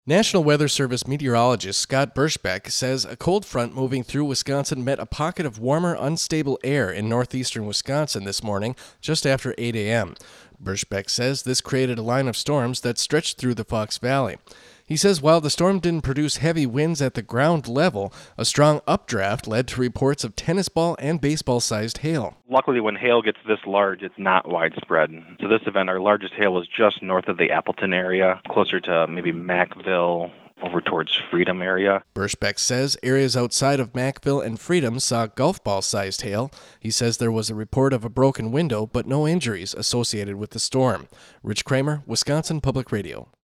National Weather Service meteorologist Scott Berschbeck says a cold front moving through Wisconsin met a pocket of warmer, unstable air in northeastern Wisconsin this morning, just after 8 a.m. Berschbeck says this created a line of storms that stretched through the Fox Valley. He says while the storm didn't produce heavy winds at the ground level, a strong updraft led to reports of tennis ball and baseball-sized hail. Luckily, when hail gets this large, it's not widespread. So this event, our largest hail was just north of the Appleton area, closer to maybe Mackville, over towards Freedom area. Berschbeck says areas outside of Mackville and Freedom saw golf ball-sized hail. He says there was a report of a broken window, but no injuries associated with the storm. Rich Kramer, Wisconsin Public Radio.